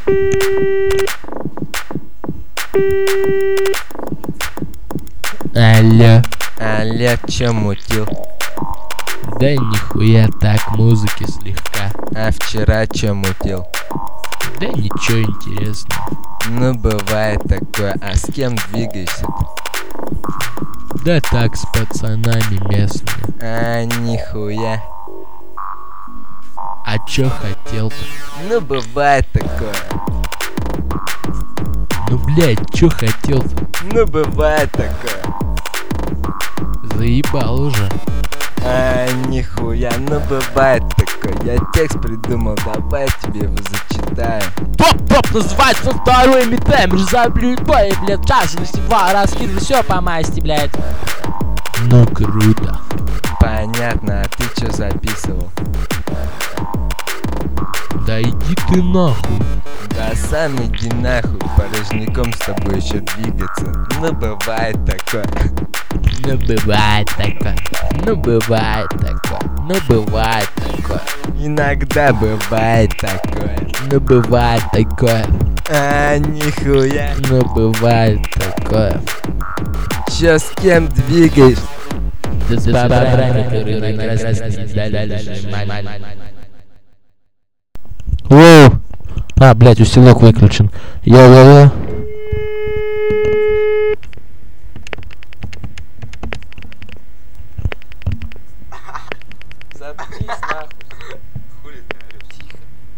Алло. Алло, чё мутил? Да нихуя так, музыки слегка. А вчера чё мутил? Да ничего интересного. Ну бывает такое, а с кем двигаешься-то? Да так, с пацанами местными. А нихуя. А чё хотел-то? Ну бывает такое. Ну блядь, чё хотел-то? Ну бывает такое. Заебал уже. А нихуя, ну бывает такое. Я текст придумал, давай я тебе его зачитаю. Поп-поп называется второй метем. Заблюй бой, блядь, чашности два раскидывай все по масти, блядь. Ну круто. Понятно, а ты чё записывал? Да иди ты нахуй. Да сам иди нахуй, порожняком с тобой еще двигаться. Ну бывает такое. Ну бывает такое. Ну бывает такое. Ну бывает такое. Иногда бывает такое. Ну бывает такое. А нихуя. Ну бывает такое. Чё с кем двигаешь? Да с бобрами, которые на красный дали. Воу! А, блядь, усилок выключен. Йо-йо-йо. Заткнись нахуй. Хули ты орёшь? Тихо.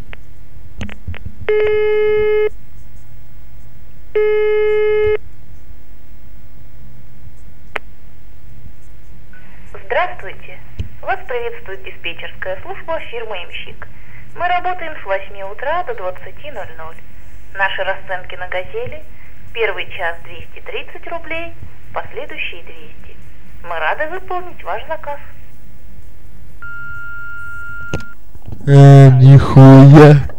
Здравствуйте! Вас приветствует диспетчерская служба фирмы «Ямщик». Мы работаем с 8 утра до 20:00. Наши расценки на «Газели». Первый час 230 рублей, последующие 200. Мы рады выполнить ваш заказ. Нихуя.